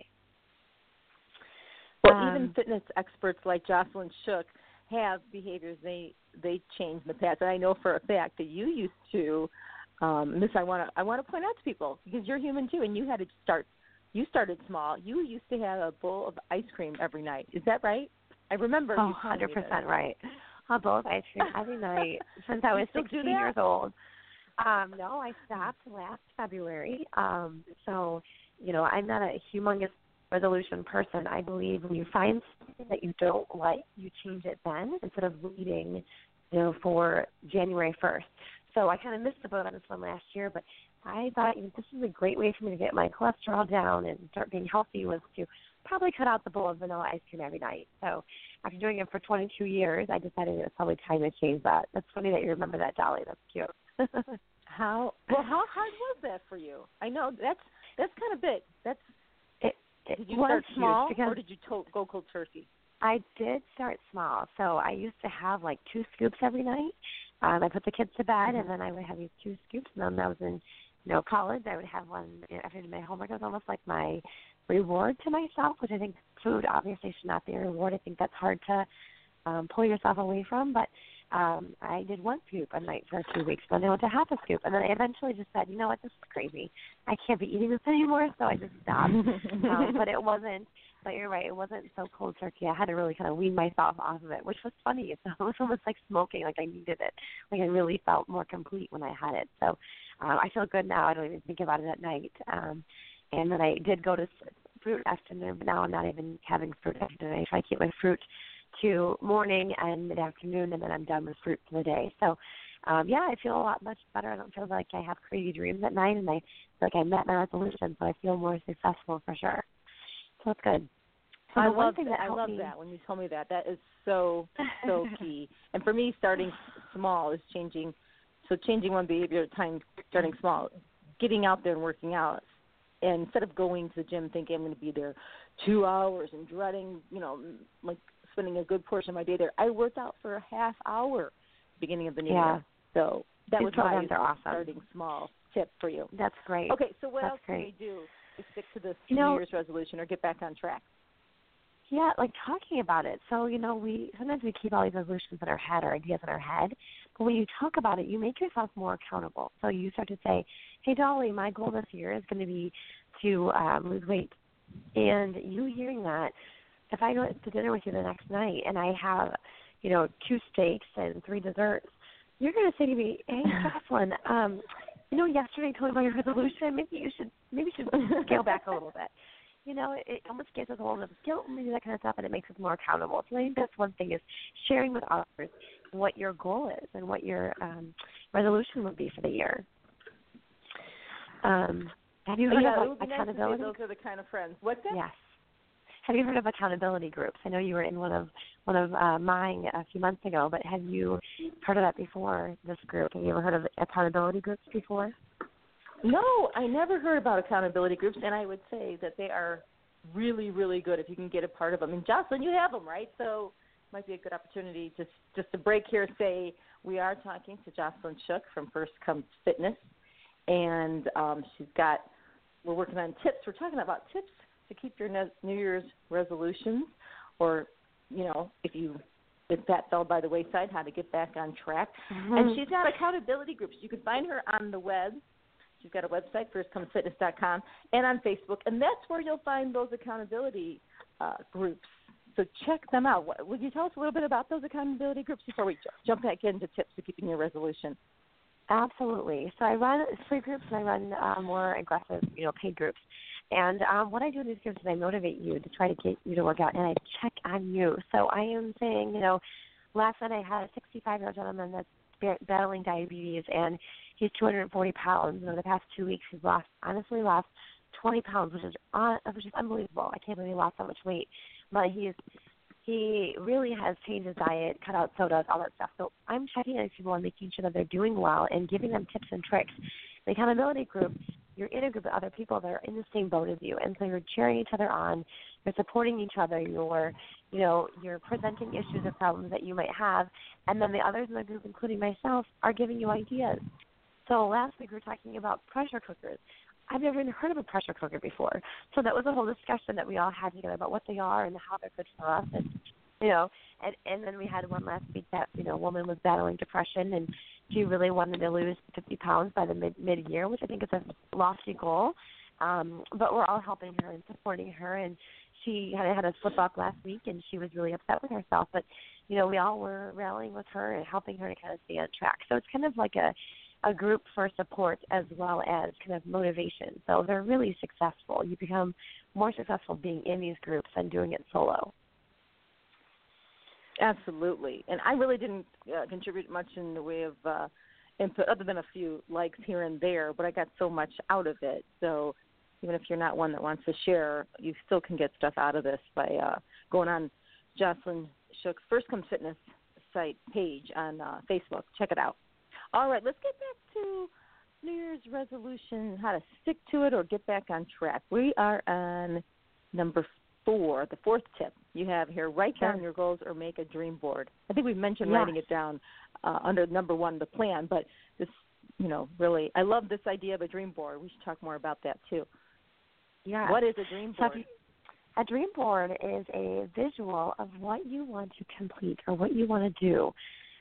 Well, Um, even fitness experts like Jocelyn Shook have behaviors they they changed in the past, and I know for a fact that you used to. Um, this I want to I want to point out to people because you're human too, and you had to start. You started small. You used to have a bowl of ice cream every night. Is that right? I remember. Oh, you one telling me hundred percent this. right. A bowl of ice cream every night since I was You still do sixteen that? years old. Um, no, I stopped last February. Um, so, you know, I'm not a humongous resolution person. I believe when you find something that you don't like, you change it then instead of waiting, you know, for January first. So I kind of missed the boat on this one last year, but I thought, you know, this is a great way for me to get my cholesterol down and start being healthy was to probably cut out the bowl of vanilla ice cream every night. So after doing it for twenty-two years, I decided it was probably time to change that. That's funny that you remember that, Dolly. That's cute. How well? How hard was that for you? I know that's that's kind of big. That's it. It did you was start huge small because or did you to- go cold turkey? I did start small. So I used to have like two scoops every night. Um, I put the kids to bed, and then I would have these two scoops. And then when I was in, you know, college, I would have one you know, after I did my homework. It was almost like my reward to myself, which I think food obviously should not be a reward. I think that's hard to um, pull yourself away from. But um, I did one scoop a night for a few weeks, then I went to half a scoop, and then I eventually just said, you know what, this is crazy. I can't be eating this anymore, so I just stopped. um, but it wasn't, but you're right, it wasn't so cold turkey. I had to really kind of wean myself off of it, which was funny. So it was almost like smoking, like I needed it. Like I really felt more complete when I had it. So um, I feel good now. I don't even think about it at night. Um, and then I did go to fruit after dinner, but now I'm not even having fruit after dinner. I try to keep my fruit to morning and mid-afternoon, and then I'm done with fruit for the day. So, um, yeah, I feel a lot much better. I don't feel like I have crazy dreams at night, and I feel like I met my resolution, so I feel more successful for sure. So it's good. So I the one love thing that. that I helped love me, that when you told me that. That is so so key. And for me, starting small is changing. So changing one behavior at a time, starting small, getting out there and working out. And instead of going to the gym thinking I'm going to be there two hours and dreading, you know, like spending a good portion of my day there, I worked out for a half hour beginning of the new yeah. year. So that These was my programs are awesome. starting small tip for you. That's great. Okay, so what That's else great. can we do to stick to this You New know, Year's resolution or get back on track? Yeah, like talking about it. So, you know, we sometimes we keep all these resolutions in our head or ideas in our head, but when you talk about it, you make yourself more accountable. So you start to say, hey, Dolly, my goal this year is going to be to um, lose weight. And you hearing that, if I go to dinner with you the next night and I have, you know, two steaks and three desserts, you're going to say to me, hey, Jocelyn, um, you know, yesterday you told me about your resolution. Maybe you should maybe you should scale back a little bit. You know, it, it almost gives us a little bit of guilt and maybe that kind of stuff, and it makes us more accountable. So I think that's one thing is sharing with others what your goal is and what your um, resolution would be for the year. Um, have you heard yeah, of it would be accountability? nice to say those are the kind of friends. What's that? Yes. Have you heard of accountability groups? I know you were in one of one of uh, mine a few months ago, but have you heard of that before? This group? Have you ever heard of accountability groups before? No, I never heard about accountability groups, and I would say that they are really, really good if you can get a part of them. And Jocelyn, you have them, right? So it might be a good opportunity just just to break here. Say we are talking to Jocelyn Shook from First Comes Fitness, and um, she's got. We're working on tips. We're talking about tips to keep your New Year's resolutions, or you know, if you if that fell by the wayside, how to get back on track. Mm-hmm. And she's got accountability groups. You can find her on the web. She's got a website, first comes fitness dot com, and on Facebook, and that's where you'll find those accountability uh, groups. So check them out. What, would you tell us a little bit about those accountability groups before we jump back into tips for keeping your resolution? Absolutely. So I run free groups and I run uh, more aggressive, you know, paid groups. And um, what I do in these groups is I motivate you to try to get you to work out, and I check on you. So I am saying, you know, last night I had a sixty-five-year-old gentleman that's battling diabetes, and he's two hundred forty pounds. And over the past two weeks, he's lost, honestly, lost twenty pounds, which is on, which is unbelievable. I can't believe he lost so much weight. But he's he really has changed his diet, cut out sodas, all that stuff. So I'm checking on people and making sure that they're doing well and giving them tips and tricks. The accountability group, you're in a group of other people that are in the same boat as you, and so you're cheering each other on, you're supporting each other, you're, you know, you're presenting issues or problems that you might have, and then the others in the group, including myself, are giving you ideas. So last week we were talking about pressure cookers. I've never even heard of a pressure cooker before. So that was a whole discussion that we all had together about what they are and how they're good for us. And, you know, and, and then we had one last week that, you know, a woman was battling depression, and she really wanted to lose fifty pounds by the mid, mid-year, which I think is a lofty goal. Um, but we're all helping her and supporting her. And she had, had a slip up last week, and she was really upset with herself. But, you know, we all were rallying with her and helping her to kind of stay on track. So it's kind of like a, a group for support as well as kind of motivation. So they're really successful. You become more successful being in these groups than doing it solo. Absolutely. And I really didn't uh, contribute much in the way of uh, input other than a few likes here and there, but I got so much out of it. So even if you're not one that wants to share, you still can get stuff out of this by uh, going on Jocelyn Shook's First Comes Fitness site page on uh, Facebook. Check it out. All right, let's get back to New Year's resolution, how to stick to it or get back on track. We are on number four, the fourth tip you have here. Write down your goals or make a dream board. I think we've mentioned yeah. writing it down uh, under number one, the plan, but this, you know, really, I love this idea of a dream board. We should talk more about that, too. Yeah. What is a dream board? So you, a dream board is a visual of what you want to complete or what you want to do.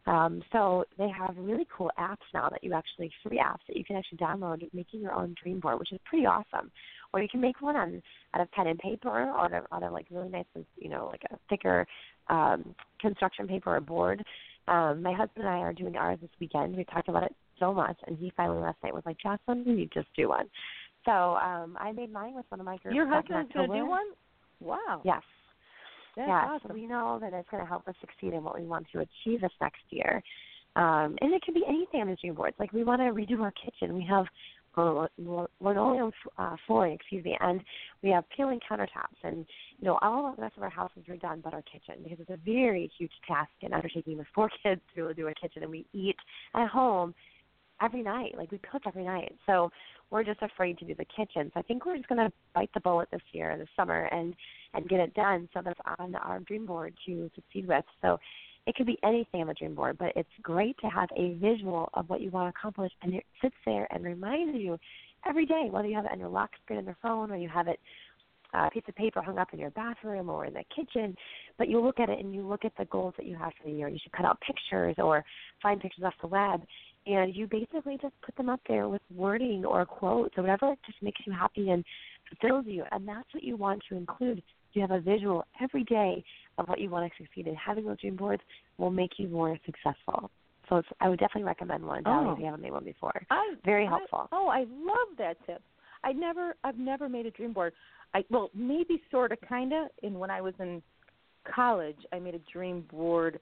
Um, so they have really cool apps now that you actually, free apps that you can actually download making your own dream board, which is pretty awesome. Or you can make one on out of pen and paper or out of, out of like really nice, you know, like a thicker um, construction paper or board. Um, my husband and I are doing ours this weekend. We talked about it so much, and he finally last night was like, Jocelyn, we need to just do one. So um, I made mine with one of my groups. Your husband's going to do one? Wow. Yes. That's yes. awesome. So we know that it's going to help us succeed in what we want to achieve this next year. Um, and it can be anything on the dream boards. Like we want to redo our kitchen. We have uh, linoleum uh, flooring, excuse me, and we have peeling countertops. And, you know, all of the rest of our house is redone but our kitchen because it's a very huge task and undertaking with four kids to be able to do a kitchen. And we eat at home every night. Like we cook every night. So we're just afraid to do the kitchen. So I think we're just going to bite the bullet this year, this summer, and, and get it done so that's on our dream board to succeed with. So it could be anything on the dream board, but it's great to have a visual of what you want to accomplish, and it sits there and reminds you every day, whether you have it on your lock screen on your phone or you have it uh, a piece of paper hung up in your bathroom or in the kitchen, but you look at it and you look at the goals that you have for the year. You should cut out pictures or find pictures off the web, and you basically just put them up there with wording or quotes or whatever just makes you happy and fulfills you, and that's what you want to include. You have a visual every day of what you want to succeed in. Having those dream boards will make you more successful. So it's, I would definitely recommend one, Dolly, Oh. if you haven't made one before. I, Very I- helpful. oh, I love that tip. I never, I've never made a dream board. I well, maybe sort of, kind of. In when I was in college, I made a dream board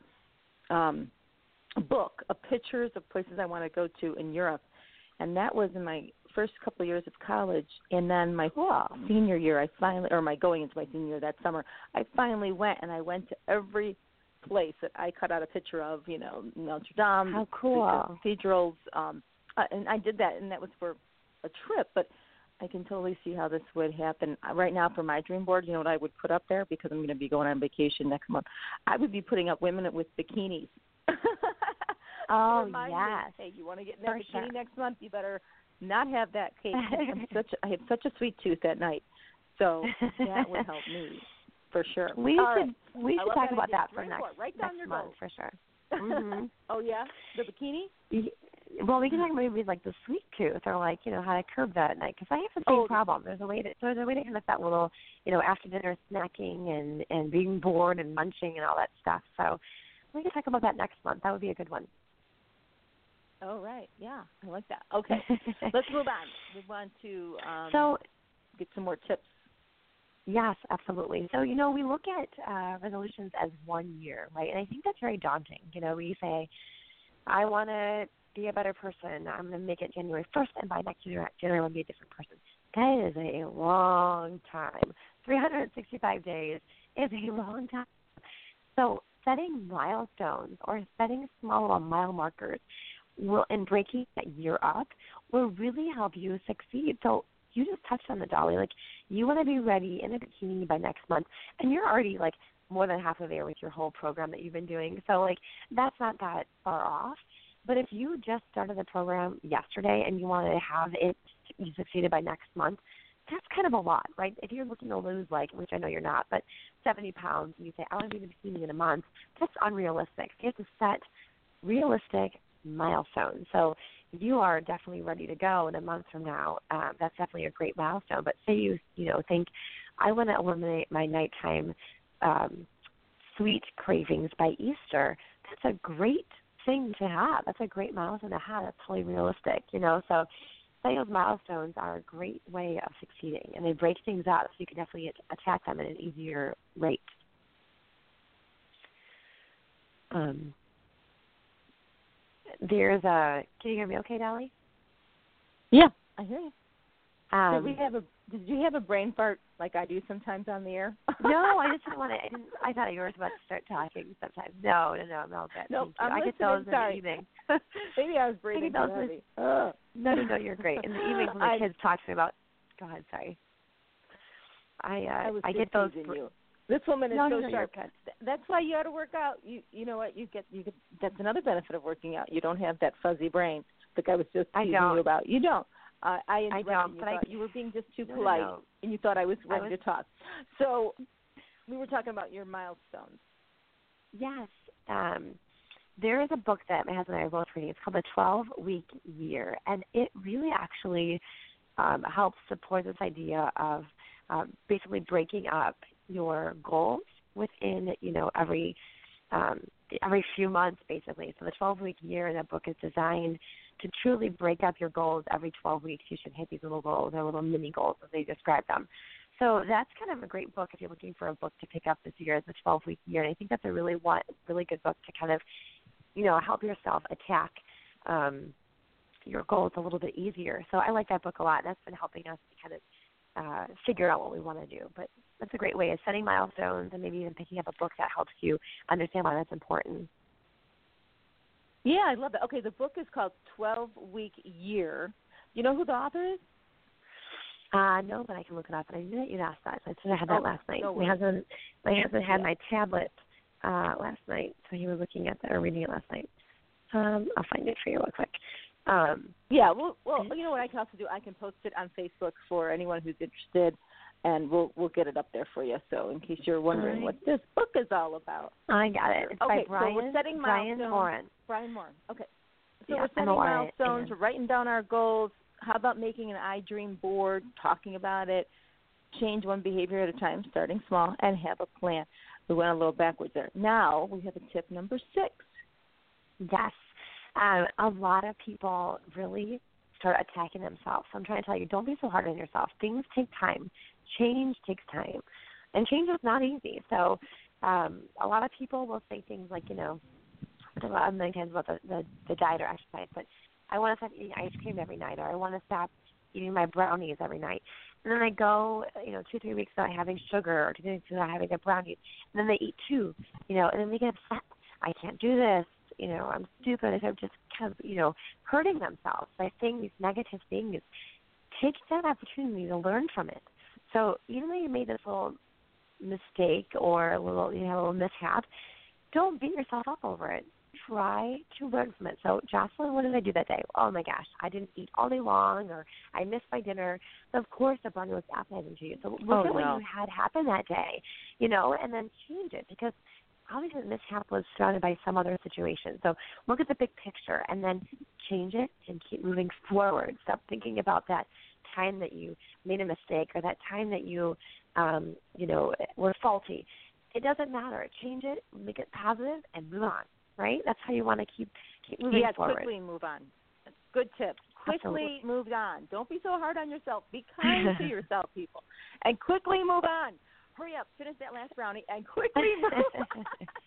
um, book of pictures of places I want to go to in Europe, and that was in my first couple of years of college. And then my Cool. senior year, I finally, or my going into my senior year that summer, I finally went, and I went to every place that I cut out a picture of, you know, Notre Dame, How the cool. cathedrals, um, uh, and I did that, and that was for a trip, but I can totally see how this would happen. Uh, Right now for my dream board, you know what I would put up there, because I'm going to be going on vacation next month? I would be putting up women with bikinis. Oh, Remind me, yes. hey, you want to get in that For bikini sure. next month? You better not have that cake. I'm such a, I have such a sweet tooth at night, so that would help me for sure. We All should right. we I should love talk that about idea. that for Dream next, board. Write down next your month goals. for sure. Mm-hmm. Oh yeah, the bikini. Well, we can talk about maybe like the sweet tooth or like, you know, how to curb that at night. Because I have the same Oh, the- problem. There's a way to there's a way to kind of that little, you know, after dinner snacking and and being bored and munching and all that stuff. So we can talk about that next month. That would be a good one. Oh right, yeah, I like that. Okay, let's move on. Move on to um, So get some more tips. yes, absolutely. So, you know, we look at uh, resolutions as one year, right? And I think that's very daunting. You know, we say, I want to be a better person. I'm going to make it January first, and by next year, January, I want to be a different person. That is a long time. three hundred sixty-five days is a long time. So setting milestones or setting small little mile markers will, and breaking that year up will really help you succeed. So you just touched on the Dolly. Like, you want to be ready in a bikini by next month, and you're already, like, more than halfway there with your whole program that you've been doing. So, like, that's not that far off. But if you just started the program yesterday and you want to have it, you succeeded by next month, that's kind of a lot, right? If you're looking to lose, like, which I know you're not, but seventy pounds, and you say, I want to be in a bikini in a month, that's unrealistic. You have to set realistic milestones. So you are definitely ready to go in a month from now. Um, that's definitely a great milestone. But say you, you know, think, I want to eliminate my nighttime um, sweet cravings by Easter. That's a great thing to have. That's a great milestone to have. That's totally realistic, you know. So setting those milestones are a great way of succeeding, and they break things up so you can definitely attack them at an easier rate. Um, there's a. Can you hear me? Okay, Dolly? Yeah, I hear you. Um, did we have a? Did you have a brain fart like I do sometimes on the air? No, I just didn't want to. I, didn't, I thought you were about to start talking sometimes. No, no, no, I'm all good. No, Thank you. I'm I get listening, those sorry. in the evening. Maybe I was breathing I too get those heavy. Ugh. No, no, no, you're great. In the evenings when the I- kids talk to me about. Go ahead, sorry. I uh, I was I just get those. teasing br- you. This woman is No, so no, no, you're sharp. good. Th- That's why you ought to work out. You you know what? You get you get. That's another benefit of working out. You don't have that fuzzy brain that I was just I teasing don't. you about. You don't. Uh, I interrupted don't, you. but I- thought you were being just too No, no, polite, no. and you thought I was I ready was- to talk. So we were talking about your milestones. Yes. Um, there is a book that my husband and I are both reading. It's called The twelve-Week Year, and it really actually um, helps support this idea of um, basically breaking up your goals within, you know, every um, every few months, basically. So the twelve-week year in that book is designed to truly break up your goals. Every twelve weeks you should hit these little goals, or little mini goals as they describe them. So that's kind of a great book if you're looking for a book to pick up this year, the twelve-week year. And I think that's a really one, really good book to kind of, you know, help yourself attack um, your goals a little bit easier. So I like that book a lot. That's been helping us to kind of uh, figure out what we want to do. But that's a great way of setting milestones and maybe even picking up a book that helps you understand why that's important. Yeah, I love that. Okay, the book is called twelve-Week Year. You know who the author is? Uh, no, but I can look it up. And I knew that you'd asked that, so I should have had that oh, last night. No my husband, my husband had yeah. my tablet uh, last night, so he was looking at that or reading it last night. Um, I'll find it for you real quick. Um, yeah, well, well, you know what I can also do? I can post it on Facebook for anyone who's interested, and we'll we'll get it up there for you. So in case you're wondering right. what this book is all about. I got it. It's okay, by Brian, so we're setting Brian milestones. Moran. Brian Moran. Okay. So yeah, we're setting milestones, and... we're writing down our goals. How about making an I Dream board, talking about it, change one behavior at a time, starting small, and have a plan. We went a little backwards there. Now we have a tip number six. Yes. Um, a lot of people really start attacking themselves. So I'm trying to tell you, don't be so hard on yourself. Things take time. Change takes time. And change is not easy. So um, a lot of people will say things like, you know, I talk about many times about the, the, the diet or exercise, but I want to stop eating ice cream every night, or I want to stop eating my brownies every night. And then I go, you know, two, three weeks without having sugar, or two, three weeks without having a brownie. And then they eat two, you know, and then they get upset. I can't do this. You know, I'm stupid. They're just kind of, you know, hurting themselves by saying these negative things. Take that opportunity to learn from it. So even though you made this little mistake or a little, you know, a little mishap, don't beat yourself up over it. Try to learn from it. So, Jocelyn, what did I do that day? Oh, my gosh, I didn't eat all day long, or I missed my dinner. So, of course, the brownie was appetizing to you. So look oh, at no. what you had happen that day, you know, and then change it, because obviously the mishap was surrounded by some other situation. So look at the big picture and then change it and keep moving forward. Stop thinking about that time that you made a mistake or that time that you, um, you know, were faulty. It doesn't matter. Change it, make it positive, and move on. Right? That's how you want to keep keep moving yeah, forward. Yeah, quickly move on. Good tip. Quickly Absolutely. move on. Don't be so hard on yourself. Be kind to yourself, people. And quickly move on. Hurry up. Finish that last brownie and quickly move on.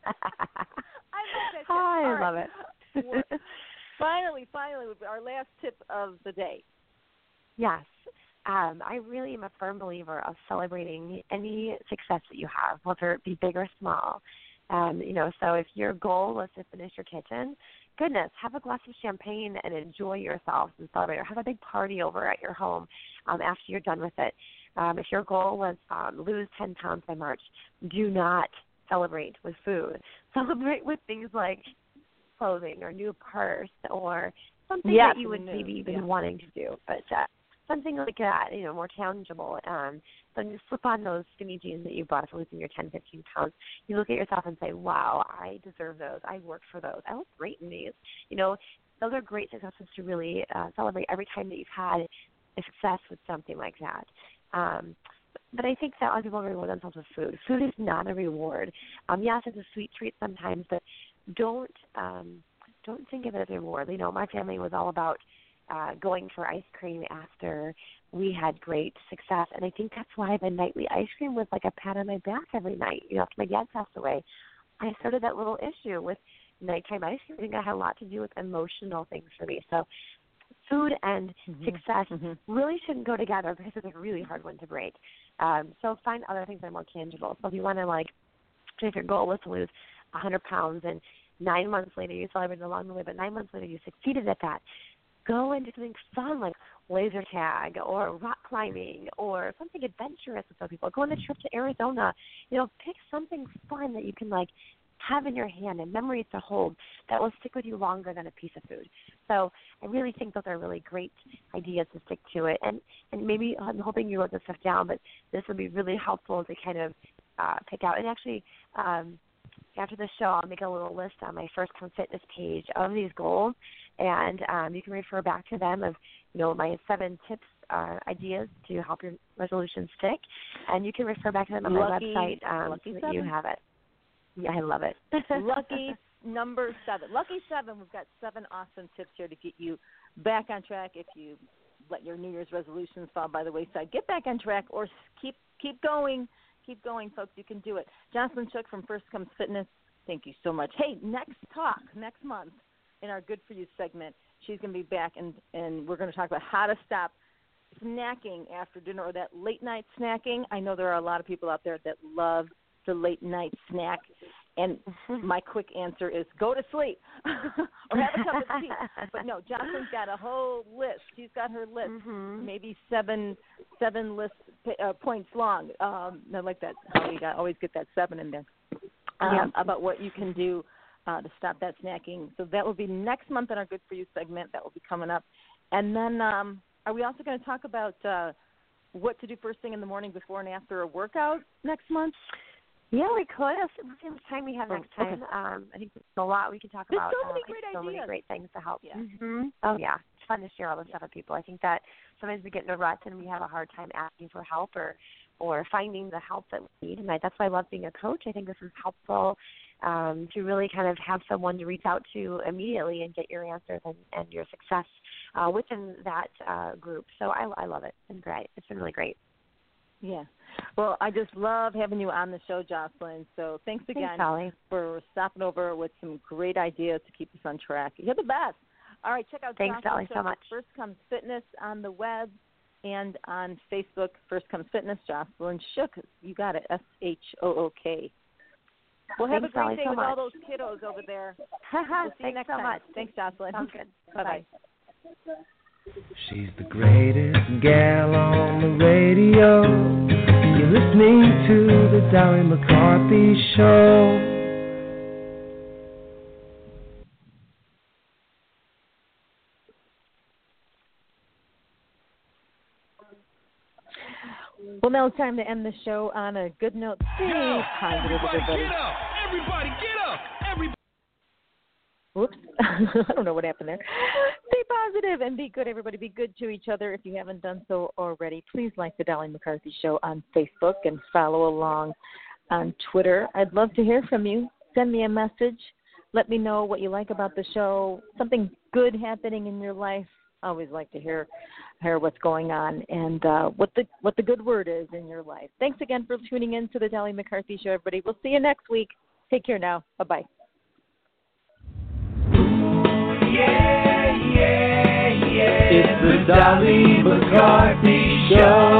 I love that tip. Oh, I All love right. it. finally, finally, our last tip of the day. Yes. Um, I really am a firm believer of celebrating any success that you have, whether it be big or small. Um, you know, so if your goal was to finish your kitchen, goodness, have a glass of champagne and enjoy yourself and celebrate, or have a big party over at your home um, after you're done with it. Um, if your goal was um, lose ten pounds by March, do not celebrate with food. Celebrate with things like clothing or new purse or something yes, that you would new. maybe been yeah. wanting to do, but uh, something like that, you know, more tangible. Um, so you slip on those skinny jeans that you bought for losing your ten, fifteen pounds. You look at yourself and say, wow, I deserve those. I worked for those. I look great in these. You know, those are great successes to really uh, celebrate every time that you've had a success with something like that. Um, but I think that a lot of people reward themselves with food. Food is not a reward. Um, yes, it's a sweet treat sometimes, but don't um, don't think of it as a reward. You know, my family was all about uh, going for ice cream after we had great success, and I think that's why the nightly ice cream was like a pat on my back every night. You know, after my dad passed away, I started that little issue with nighttime ice cream. I think that had a lot to do with emotional things for me. So food and mm-hmm. success mm-hmm. really shouldn't go together because it's a really hard one to break. Um, so find other things that are more tangible. So if you want to, like, if your goal was to lose one hundred pounds and nine months later you celebrated along the way, but nine months later you succeeded at that, go and do something fun like laser tag or rock climbing or something adventurous with some people. Go on a trip to Arizona. You know, pick something fun that you can, like, have in your hand and memories to hold that will stick with you longer than a piece of food. So I really think those are really great ideas to stick to it. And, and maybe I'm hoping you wrote this stuff down, but this would be really helpful to kind of uh, pick out. And actually, um, after the show, I'll make a little list on my First Come Fitness page of these goals, and um, you can refer back to them of, you know, my seven tips, uh, ideas to help your resolution stick, and you can refer back to them on my Lucky, website um, lucky so that seven. you have it. Yeah, I love it. Lucky number seven. Lucky seven. We've got seven awesome tips here to get you back on track. If you let your New Year's resolutions fall by the wayside, get back on track, or keep keep going. Keep going, folks. You can do it. Jocelyn Shook from First Comes Fitness, thank you so much. Hey, next talk, next month, in our Good For You segment, she's going to be back, and, and we're going to talk about how to stop snacking after dinner, or that late-night snacking. I know there are a lot of people out there that love the late-night snack, and my quick answer is go to sleep or have a cup of tea. But no, Jocelyn's got a whole list. She's got her list, mm-hmm. maybe seven seven list uh, points long. Um, I like that. How you got always get that seven in there um, yeah. about what you can do uh, to stop that snacking. So that will be next month in our Good For You segment. That will be coming up. And then um, are we also going to talk about uh, what to do first thing in the morning before and after a workout next month? Yeah, we could. Let's see how much time we have next Oh, okay. time. Um, I think there's a lot we can talk There's about. so many um, great so ideas. many great things to help. Yeah. Mm-hmm. Oh, yeah. It's fun to share all this stuff with people. I think that sometimes we get in a rut and we have a hard time asking for help or, or finding the help that we need. And I, that's why I love being a coach. I think this is helpful um, to really kind of have someone to reach out to immediately and get your answers and, and your success uh, within that uh, group. So I, I love it. It's been great. It's been really great. Yeah. Well, I just love having you on the show, Jocelyn. So thanks again Thanks, for stopping over with some great ideas to keep us on track. You're the best. All right, check out Thanks, Jocelyn Sally, so much. First Comes Fitness on the web and on Facebook. First Comes Fitness, Jocelyn Shook. You got it, S H O O K. Well, have Thanks, a great Sally, day so with much. all those kiddos over there. We'll see Thanks you next so time. much. Thanks, Jocelyn. Sounds good. Bye-bye. She's the greatest gal on the radio. You're listening to the Dolly McCarthy Show. Well, now it's time to end the show on a good note. Stay positive, everybody. Get up! Everybody, get up! Everybody. Whoops. I don't know what happened there. Stay positive and be good, everybody. Be good to each other. If you haven't done so already, please like the Dolly McCarthy Show on Facebook and follow along on Twitter. I'd love to hear from you. Send me a message. Let me know what you like about the show, something good happening in your life. I always like to hear hear what's going on and uh, what the what the good word is in your life. Thanks again for tuning in to the Dolly McCarthy Show, everybody. We'll see you next week. Take care now. Bye-bye. Yeah, yeah, yeah. It's the Dolly McCarthy Show.